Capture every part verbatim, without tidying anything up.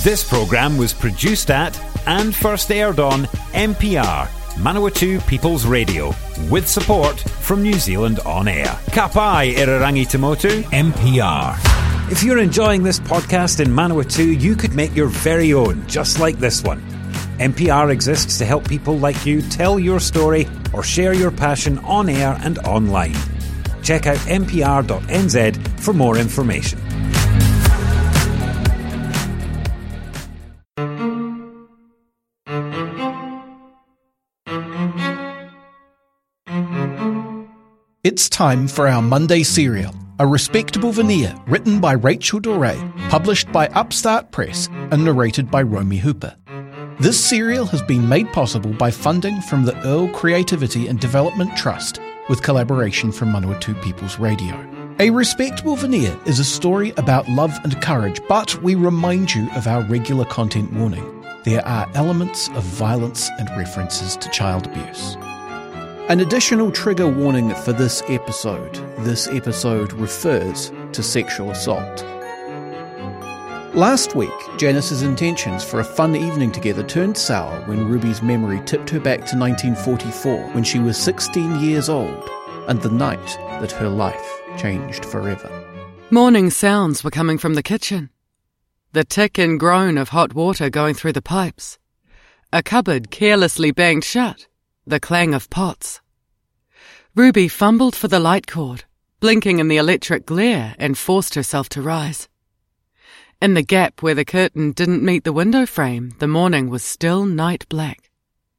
This programme was produced at and first aired on M P R, Manawatu People's Radio, with support from New Zealand On Air. Ka pai Irarangi Tamotu, M P R. If you're enjoying this podcast in Manawatu, you could make your very own, just like this one. M P R exists to help people like you tell your story or share your passion on air and online. Check out m p r dot n z for more information. It's time for our Monday serial, A Respectable Veneer, written by Rachel Doré, published by Upstart Press and narrated by Romy Hooper. This serial has been made possible by funding from the Earl Creativity and Development Trust, with collaboration from Manawatu People's Radio. A Respectable Veneer is a story about love and courage, but we remind you of our regular content warning. There are elements of violence and references to child abuse. An additional trigger warning for this episode. This episode refers to sexual assault. Last week, Janice's intentions for a fun evening together turned sour when Ruby's memory tipped her back to nineteen forty-four, when she was sixteen years old, and the night that her life changed forever. Morning sounds were coming from the kitchen. The tick and groan of hot water going through the pipes. A cupboard carelessly banged shut. The clang of pots. Ruby fumbled for the light cord, blinking in the electric glare, and forced herself to rise. In the gap where the curtain didn't meet the window frame, the morning was still night black.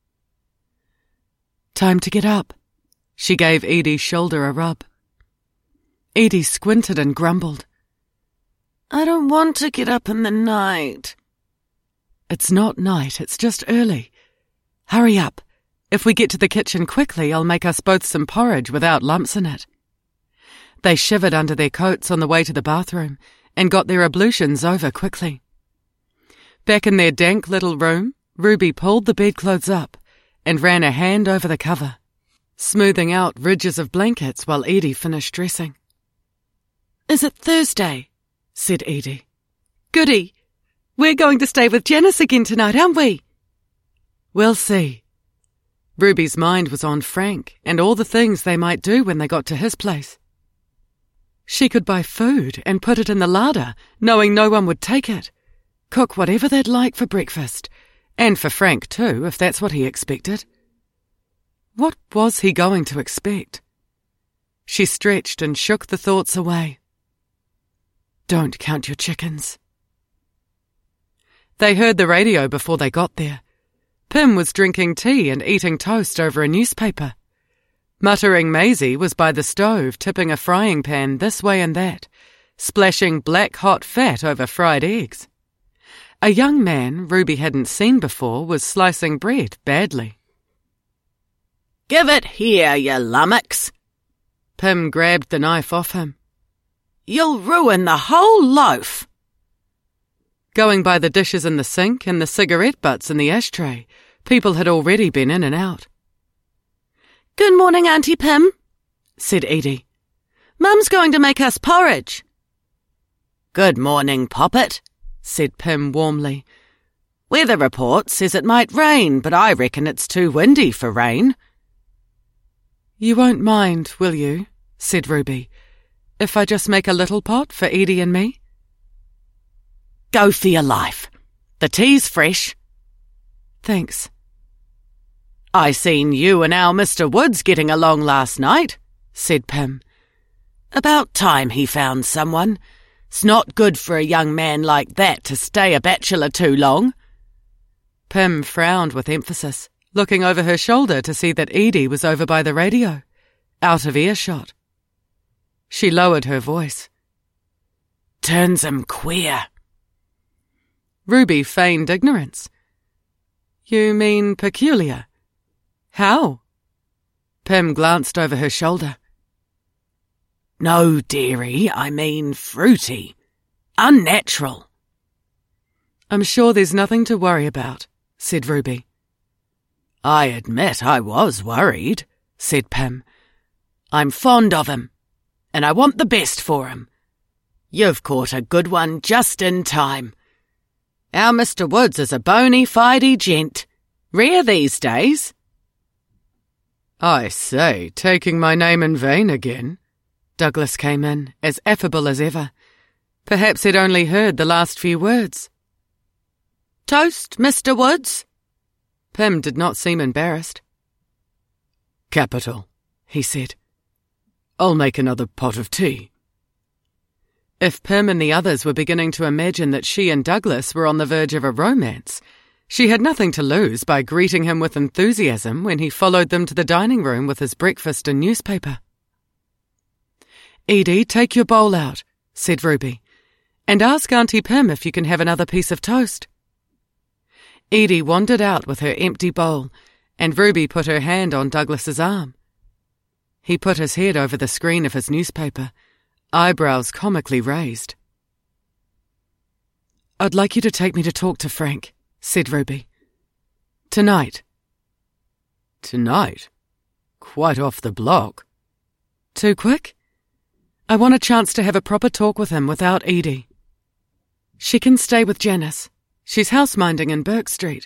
Time to get up. She gave Edie's shoulder a rub. Edie squinted and grumbled. I don't want to get up in the night. It's not night, it's just early. Hurry up. If we get to the kitchen quickly, I'll make us both some porridge without lumps in it. They shivered under their coats on the way to the bathroom and got their ablutions over quickly. Back in their dank little room, Ruby pulled the bedclothes up and ran a hand over the cover, smoothing out ridges of blankets while Edie finished dressing. Is it Thursday? Said Edie. Goody. We're going to stay with Janice again tonight, aren't we? We'll see. Ruby's mind was on Frank and all the things they might do when they got to his place. She could buy food and put it in the larder, knowing no one would take it. Cook whatever they'd like for breakfast, and for Frank too, if that's what he expected. What was he going to expect? She stretched and shook the thoughts away. Don't count your chickens. They heard the radio before they got there. Pim was drinking tea and eating toast over a newspaper. Muttering Maisie was by the stove, tipping a frying pan this way and that, splashing black hot fat over fried eggs. A young man Ruby hadn't seen before was slicing bread badly. Give it here, you lummox. Pim grabbed the knife off him. You'll ruin the whole loaf. Going by the dishes in the sink and the cigarette butts in the ashtray, people had already been in and out. Good morning, Auntie Pim, said Edie. Mum's going to make us porridge. Good morning, Poppet, said Pim warmly. Weather report says it might rain, but I reckon it's too windy for rain. You won't mind, will you, said Ruby, if I just make a little pot for Edie and me? Go for your life. The tea's fresh. Thanks. I seen you and our Mister Woods getting along last night, said Pim. About time he found someone. It's not good for a young man like that to stay a bachelor too long. Pim frowned with emphasis, looking over her shoulder to see that Edie was over by the radio, out of earshot. She lowered her voice. Turns him queer. Ruby feigned ignorance. You mean peculiar? How? Pim glanced over her shoulder. No, dearie, I mean fruity. Unnatural. I'm sure there's nothing to worry about, said Ruby. I admit I was worried, said Pim. I'm fond of him, and I want the best for him. You've caught a good one just in time. Our Mister Woods is a bony fidey gent. Rare these days. I say, taking my name in vain again. Douglas came in, as affable as ever. Perhaps he'd only heard the last few words. Toast, Mister Woods? Pym did not seem embarrassed. Capital, he said. I'll make another pot of tea. If Pym and the others were beginning to imagine that she and Douglas were on the verge of a romance, she had nothing to lose by greeting him with enthusiasm when he followed them to the dining room with his breakfast and newspaper. Edie, take your bowl out, said Ruby, and ask Auntie Pym if you can have another piece of toast. Edie wandered out with her empty bowl, and Ruby put her hand on Douglas's arm. He put his head over the screen of his newspaper, eyebrows comically raised. I'd like you to take me to talk to Frank, said Ruby. Tonight. Tonight? Quite off the block. Too quick? I want a chance to have a proper talk with him without Edie. She can stay with Janice. She's house-minding in Burke Street.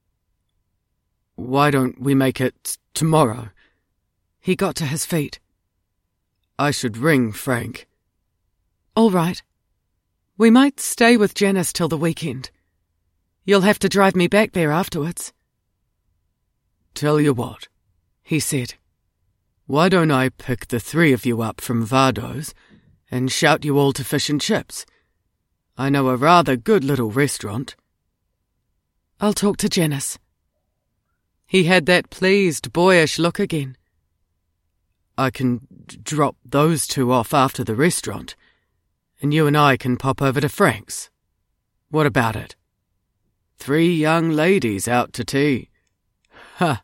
Why don't we make it tomorrow? He got to his feet. I should ring Frank. All right. We might stay with Janice till the weekend. You'll have to drive me back there afterwards. Tell you what, he said. Why don't I pick the three of you up from Vardo's and shout you all to fish and chips? I know a rather good little restaurant. I'll talk to Janice. He had that pleased, boyish look again. I can d- drop those two off after the restaurant, and you and I can pop over to Frank's. What about it? Three young ladies out to tea. Ha!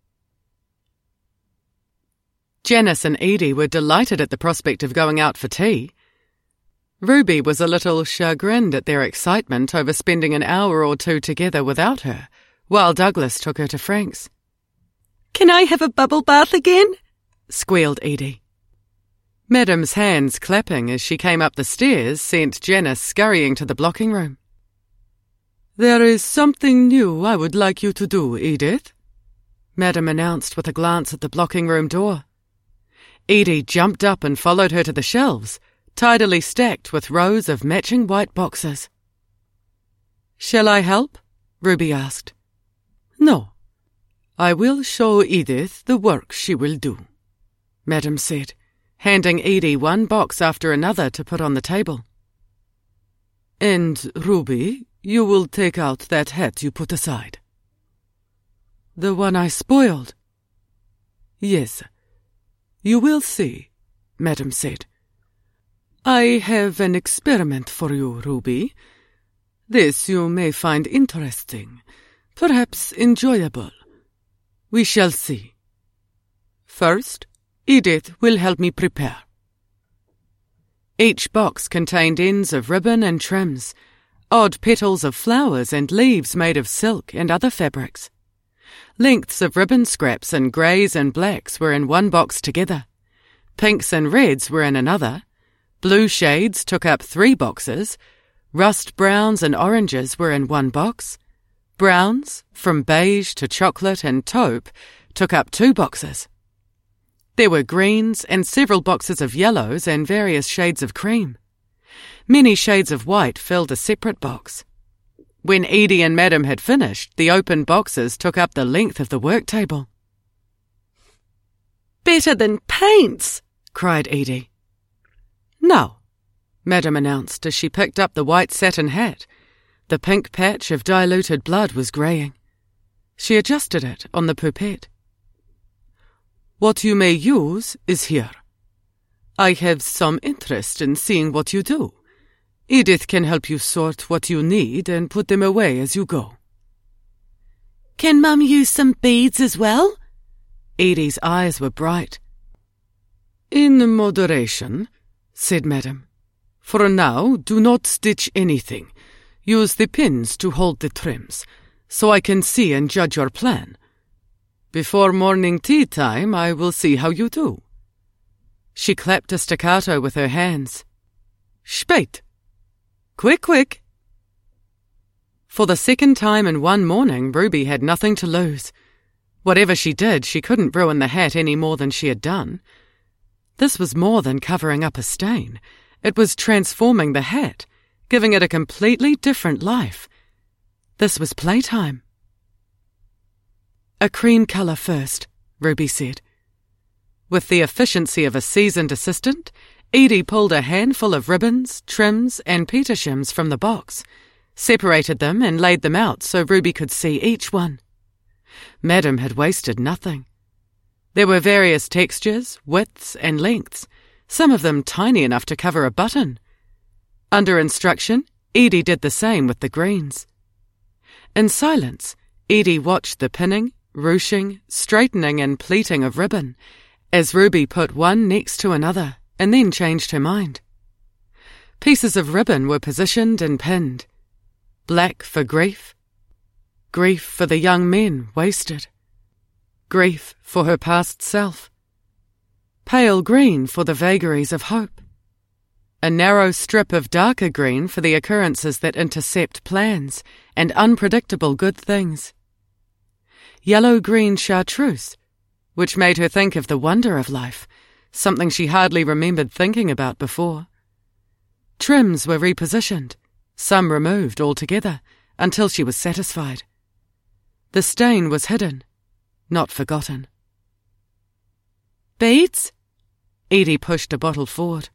Janice and Edie were delighted at the prospect of going out for tea. Ruby was a little chagrined at their excitement over spending an hour or two together without her, while Douglas took her to Frank's. Can I have a bubble bath again? Squealed Edie. Madam's hands clapping as she came up the stairs sent Janice scurrying to the blocking room. There is something new I would like you to do, Edith, Madam announced with a glance at the blocking room door. Edie jumped up and followed her to the shelves, tidily stacked with rows of matching white boxes. Shall I help? Ruby asked. No. I will show Edith the work she will do, Madam said, handing Edie one box after another to put on the table. And, Ruby, you will take out that hat you put aside. The one I spoiled? Yes. You will see, Madam said. I have an experiment for you, Ruby. This you may find interesting, perhaps enjoyable. We shall see. First, Edith will help me prepare. Each box contained ends of ribbon and trims, odd petals of flowers and leaves made of silk and other fabrics. Lengths of ribbon scraps in greys and blacks were in one box together. Pinks and reds were in another. Blue shades took up three boxes. Rust browns and oranges were in one box. Browns, from beige to chocolate and taupe, took up two boxes. There were greens and several boxes of yellows and various shades of cream. Many shades of white filled a separate box. When Edie and Madam had finished, the open boxes took up the length of the work table. Better than paints, cried Edie. No, Madam announced as she picked up the white satin hat. The pink patch of diluted blood was greying. She adjusted it on the poupette. What you may use is here. I have some interest in seeing what you do. Edith can help you sort what you need and put them away as you go. Can Mum use some beads as well? Edie's eyes were bright. In moderation, said Madam. For now, do not stitch anything. Use the pins to hold the trims, so I can see and judge your plan. Before morning tea time, I will see how you do. She clapped a staccato with her hands. Spät! Quick, quick! For the second time in one morning, Ruby had nothing to lose. Whatever she did, she couldn't ruin the hat any more than she had done. This was more than covering up a stain. It was transforming the hat, giving it a completely different life. This was playtime. "A cream colour first," Ruby said. With the efficiency of a seasoned assistant, Edie pulled a handful of ribbons, trims, and petershims from the box, separated them and laid them out so Ruby could see each one. Madam had wasted nothing. There were various textures, widths, and lengths, some of them tiny enough to cover a button. Under instruction, Edie did the same with the greens. In silence, Edie watched the pinning, ruching, straightening, and pleating of ribbon, as Ruby put one next to another and then changed her mind. Pieces of ribbon were positioned and pinned. Black for grief. Grief for the young men wasted. Grief for her past self. Pale green for the vagaries of hope. A narrow strip of darker green for the occurrences that intercept plans and unpredictable good things. Yellow-green chartreuse, which made her think of the wonder of life, something she hardly remembered thinking about before. Trims were repositioned, some removed altogether, until she was satisfied. The stain was hidden, not forgotten. "Beads?" Edie pushed a bottle forward.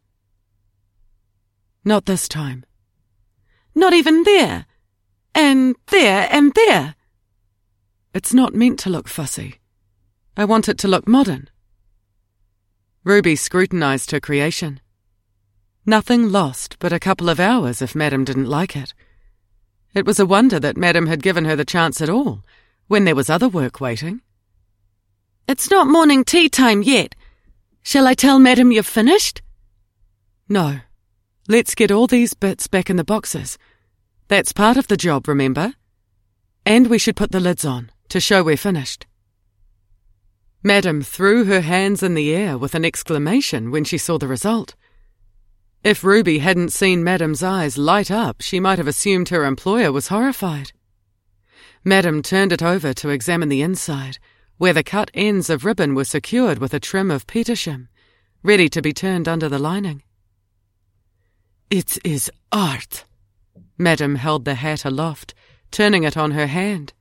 "Not this time." "Not even there? And there and there?" "It's not meant to look fussy. I want it to look modern." Ruby scrutinised her creation. Nothing lost but a couple of hours if Madam didn't like it. It was a wonder that Madam had given her the chance at all, when there was other work waiting. "It's not morning tea time yet. Shall I tell Madam you've finished?" "No. Let's get all these bits back in the boxes. That's part of the job, remember? And we should put the lids on, to show we're finished." Madam threw her hands in the air with an exclamation when she saw the result. If Ruby hadn't seen Madam's eyes light up, she might have assumed her employer was horrified. Madam turned it over to examine the inside, where the cut ends of ribbon were secured with a trim of petersham, ready to be turned under the lining. "It is art." Madam held the hat aloft, turning it on her hand.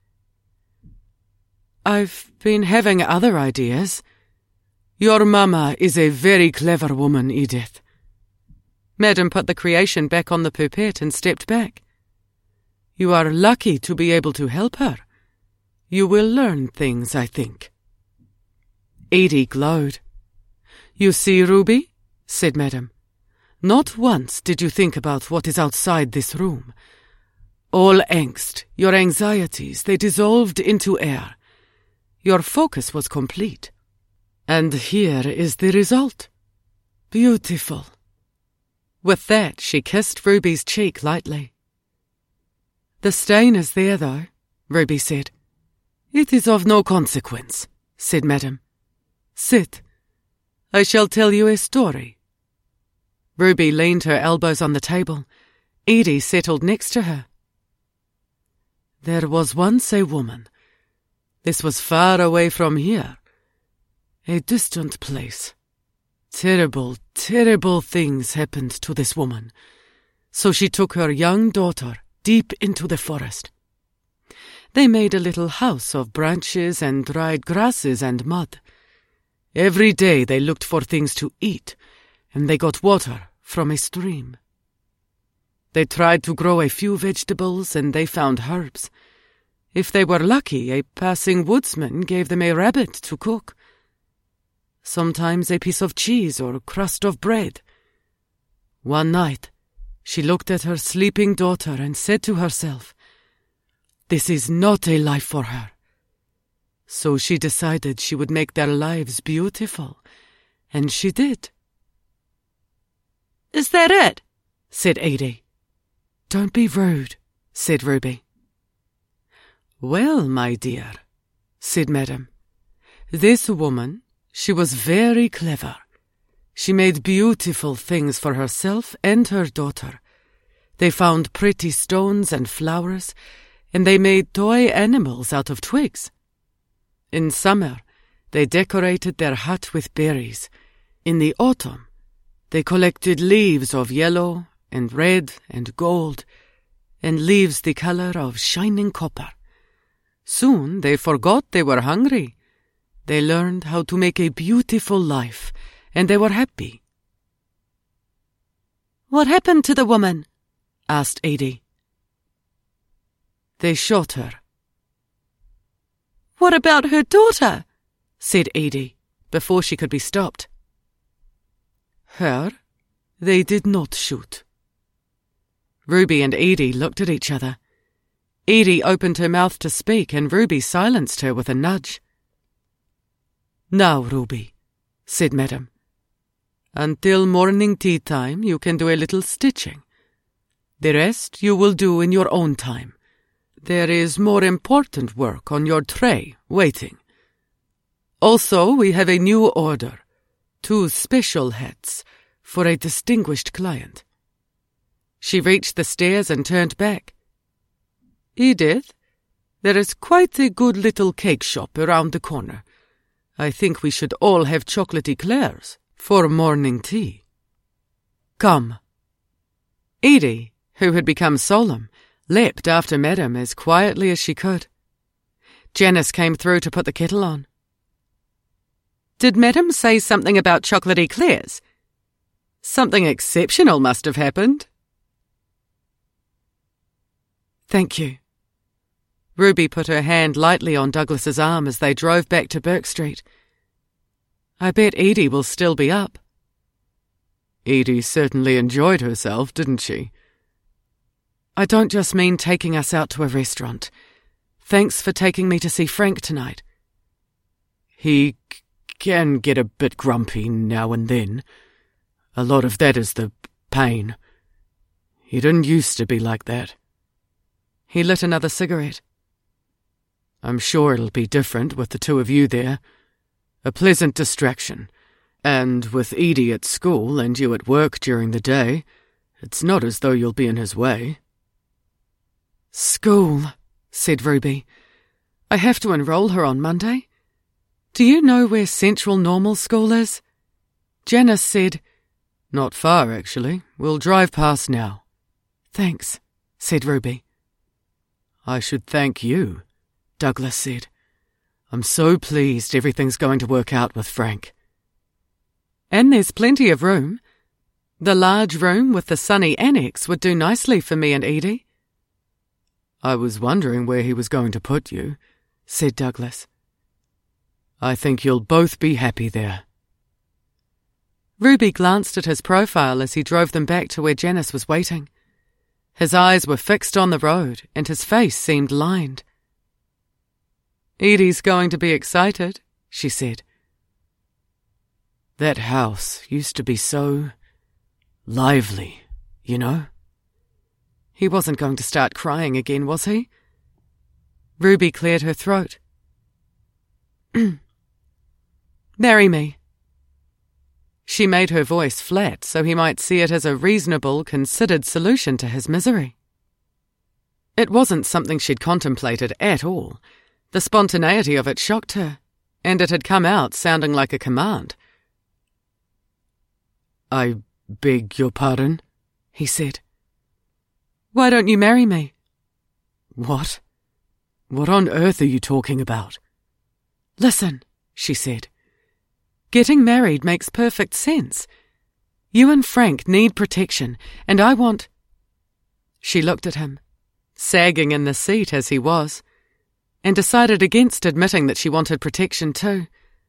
"I've been having other ideas. Your mamma is a very clever woman, Edith." Madam put the creation back on the pipette and stepped back. "You are lucky to be able to help her. You will learn things, I think." Edie glowed. "You see, Ruby," said Madam, "not once did you think about what is outside this room. All angst, your anxieties, they dissolved into air. Your focus was complete. And here is the result. Beautiful." With that, she kissed Ruby's cheek lightly. "The stain is there, though," Ruby said. "It is of no consequence," said Madam. "Sit. I shall tell you a story." Ruby leaned her elbows on the table. Edie settled next to her. "There was once a woman. This was far away from here. A distant place. Terrible, terrible things happened to this woman. So she took her young daughter deep into the forest. They made a little house of branches and dried grasses and mud. Every day they looked for things to eat, and they got water from a stream. They tried to grow a few vegetables, and they found herbs. If they were lucky, a passing woodsman gave them a rabbit to cook. Sometimes a piece of cheese or a crust of bread. One night, she looked at her sleeping daughter and said to herself, "This is not a life for her." So she decided she would make their lives beautiful, and she did. "Is that it?" said Edie. "Don't be rude," said Ruby. "Well, my dear," said Madam, "this woman, she was very clever. She made beautiful things for herself and her daughter. They found pretty stones and flowers, and they made toy animals out of twigs. In summer, they decorated their hut with berries. In the autumn, they collected leaves of yellow and red and gold, and leaves the colour of shining copper. Soon they forgot they were hungry. They learned how to make a beautiful life, and they were happy. "What happened to the woman?" asked Edie. "They shot her." "What about her daughter?" said Edie, before she could be stopped. "Her they did not shoot." Ruby and Edie looked at each other. Edie opened her mouth to speak, and Ruby silenced her with a nudge. "Now, Ruby," said Madam, "until morning tea time you can do a little stitching. The rest you will do in your own time. There is more important work on your tray waiting. Also, we have a new order, two special hats for a distinguished client." She reached the stairs and turned back. "Edith, there is quite a good little cake shop around the corner. I think we should all have chocolate eclairs for morning tea. Come." Edie, who had become solemn, leapt after Madam as quietly as she could. Janice came through to put the kettle on. "Did Madam say something about chocolate eclairs? Something exceptional must have happened." "Thank you." Ruby put her hand lightly on Douglas's arm as they drove back to Burke Street. "I bet Edie will still be up." "Edie certainly enjoyed herself, didn't she?" "I don't just mean taking us out to a restaurant. Thanks for taking me to see Frank tonight." "He c- can get a bit grumpy now and then. A lot of that is the pain. He didn't used to be like that." He lit another cigarette. "I'm sure it'll be different with the two of you there. A pleasant distraction. And with Edie at school and you at work during the day, it's not as though you'll be in his way." "School," said Ruby. "I have to enroll her on Monday. Do you know where Central Normal School is?" Janice said, "Not far, actually. We'll drive past now." "Thanks," said Ruby. "I should thank you," Douglas said. "I'm so pleased everything's going to work out with Frank." "And there's plenty of room. The large room with the sunny annex would do nicely for me and Edie." "I was wondering where he was going to put you," said Douglas. "I think you'll both be happy there." Ruby glanced at his profile as he drove them back to where Janice was waiting. His eyes were fixed on the road, and his face seemed lined. "Edie's going to be excited," she said. "That house used to be so lively, you know." He wasn't going to start crying again, was he? Ruby cleared her throat. "Marry me." She made her voice flat so he might see it as a reasonable, considered solution to his misery. It wasn't something she'd contemplated at all. The spontaneity of it shocked her, and it had come out sounding like a command. "I beg your pardon," he said. "Why don't you marry me?" "What? What on earth are you talking about?" "Listen," she said. "Getting married makes perfect sense. You and Frank need protection, and I want—" She looked at him, sagging in the seat as he was, and decided against admitting that she wanted protection too.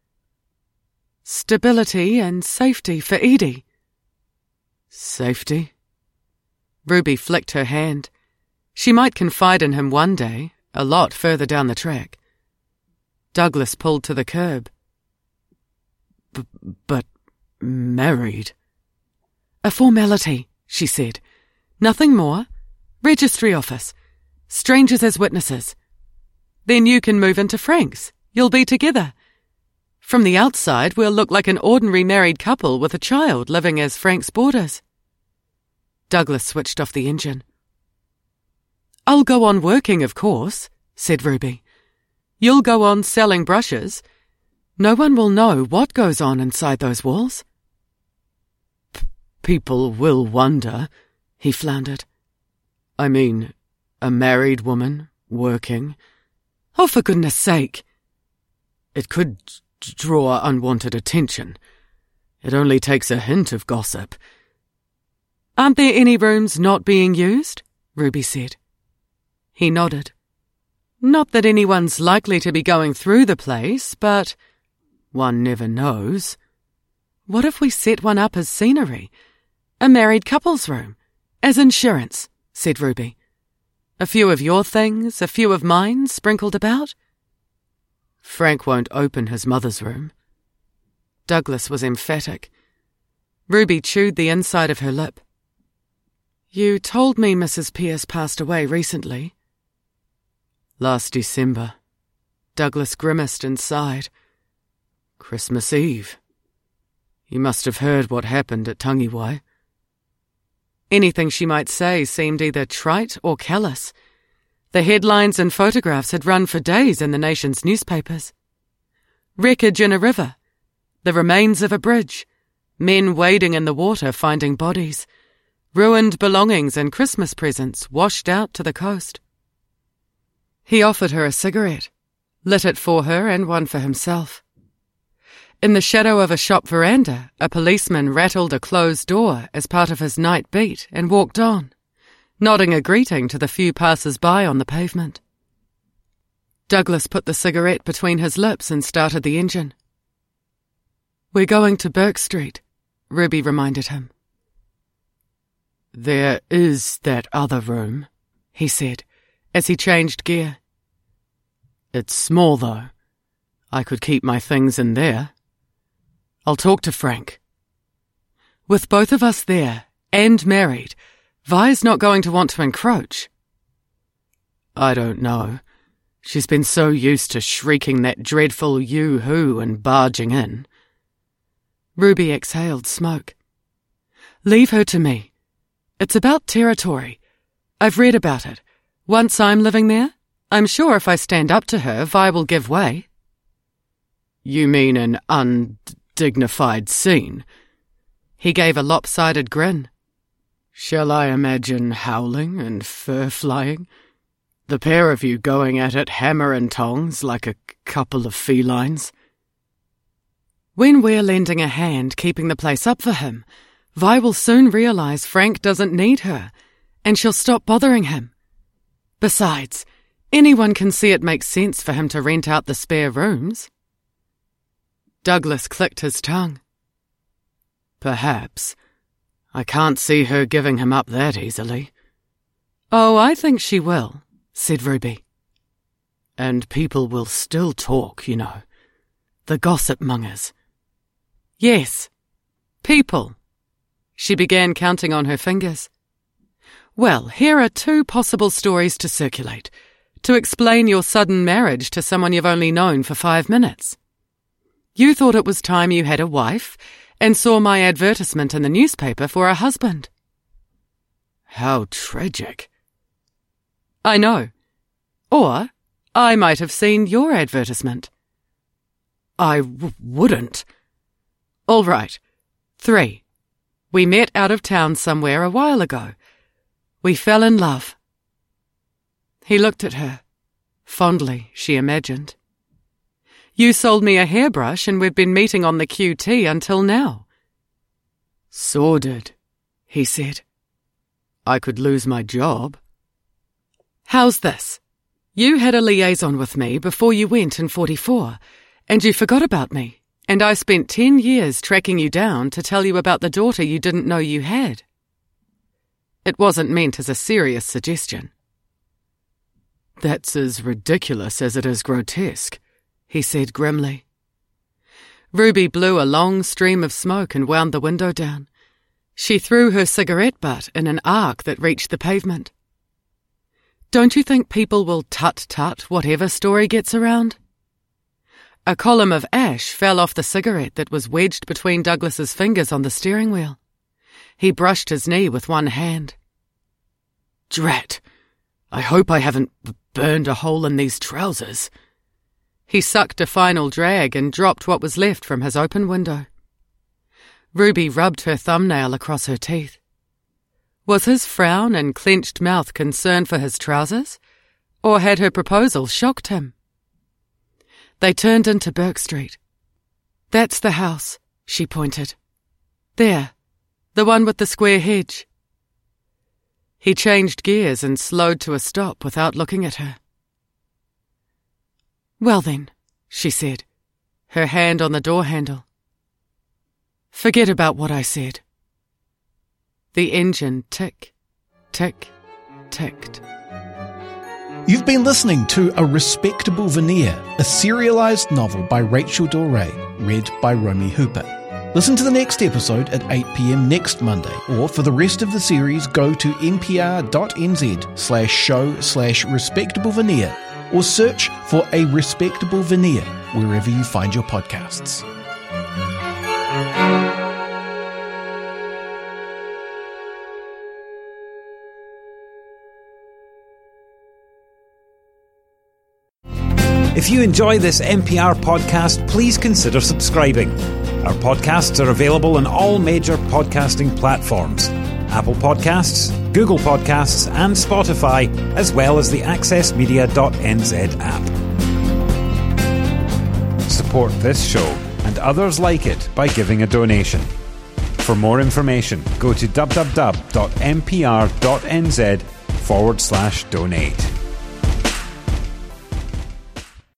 "Stability and safety for Edie." "Safety?" Ruby flicked her hand. She might confide in him one day, a lot further down the track. Douglas pulled to the curb. B- but married? "A formality," she said. "Nothing more. Registry office. Strangers as witnesses. Then you can move into Frank's. You'll be together. From the outside, we'll look like an ordinary married couple with a child living as Frank's boarders." Douglas switched off the engine. I'll go on working, of course, said Ruby. You'll go on selling brushes. No one will know what goes on inside those walls. P- people will wonder, he floundered. I mean, a married woman, working. Oh, for goodness sake. It could d- draw unwanted attention. It only takes a hint of gossip. Aren't there any rooms not being used? Ruby said. He nodded. Not that anyone's likely to be going through the place, but one never knows. What if we set one up as scenery? A married couple's room. As insurance, said Ruby. A few of your things, a few of mine sprinkled about. Frank won't open his mother's room. Douglas was emphatic. Ruby chewed the inside of her lip. You told me Missus Pierce passed away recently. Last December. Douglas grimaced and sighed. Christmas Eve. You must have heard what happened at Tangiwai. Anything she might say seemed either trite or callous. The headlines and photographs had run for days in the nation's newspapers. Wreckage in a river. The remains of a bridge. Men wading in the water finding bodies. Ruined belongings and Christmas presents washed out to the coast. He offered her a cigarette, lit it for her and one for himself. In the shadow of a shop veranda, a policeman rattled a closed door as part of his night beat and walked on, nodding a greeting to the few passers-by on the pavement. Douglas put the cigarette between his lips and started the engine. We're going to Burke Street, Ruby reminded him. There is that other room, he said, as he changed gear. It's small, though. I could keep my things in there. I'll talk to Frank. With both of us there, and married, Vi's not going to want to encroach. I don't know. She's been so used to shrieking that dreadful yoo-hoo and barging in. Ruby exhaled smoke. Leave her to me. It's about territory. I've read about it. Once I'm living there, I'm sure if I stand up to her, Vi will give way. You mean an undignified scene? He gave a lopsided grin. Shall I imagine howling and fur flying? The pair of you going at it hammer and tongs like a couple of felines? When we're lending a hand keeping the place up for him, Vi will soon realise Frank doesn't need her, and she'll stop bothering him. Besides, anyone can see it makes sense for him to rent out the spare rooms. Douglas clicked his tongue. Perhaps. I can't see her giving him up that easily. Oh, I think she will, said Ruby. And people will still talk, you know. The gossip mongers. Yes, people. She began counting on her fingers. Well, here are two possible stories to circulate, to explain your sudden marriage to someone you've only known for five minutes. You thought it was time you had a wife, and saw my advertisement in the newspaper for a husband. How tragic. I know. Or I might have seen your advertisement. I w- wouldn't. All right. Three. We met out of town somewhere a while ago. We fell in love. He looked at her. Fondly, she imagined. You sold me a hairbrush and we've been meeting on the Q T until now. Sordid, he said. I could lose my job. How's this? You had a liaison with me before you went in forty-four, and you forgot about me. And I spent ten years tracking you down to tell you about the daughter you didn't know you had. It wasn't meant as a serious suggestion. That's as ridiculous as it is grotesque, he said grimly. Ruby blew a long stream of smoke and wound the window down. She threw her cigarette butt in an arc that reached the pavement. Don't you think people will tut-tut whatever story gets around? A column of ash fell off the cigarette that was wedged between Douglas's fingers on the steering wheel. He brushed his knee with one hand. Drat! I hope I haven't b- burned a hole in these trousers. He sucked a final drag and dropped what was left from his open window. Ruby rubbed her thumbnail across her teeth. Was his frown and clenched mouth concern for his trousers, or had her proposal shocked him? They turned into Burke Street. That's the house, she pointed. There, the one with the square hedge. He changed gears and slowed to a stop without looking at her. Well then, she said, her hand on the door handle. Forget about what I said. The engine tick, tick, ticked. You've been listening to A Respectable Veneer, a serialised novel by Rachel Doré, read by Romy Hooper. Listen to the next episode at eight p.m. next Monday, or for the rest of the series, go to npr.nz slash show slash respectable veneer, or search for A Respectable Veneer wherever you find your podcasts. If you enjoy this N P R podcast, please consider subscribing. Our podcasts are available on all major podcasting platforms: Apple Podcasts, Google Podcasts, and Spotify, as well as the access media dot n z app. Support this show and others like it by giving a donation. For more information, go to www.npr.nz forward slash donate.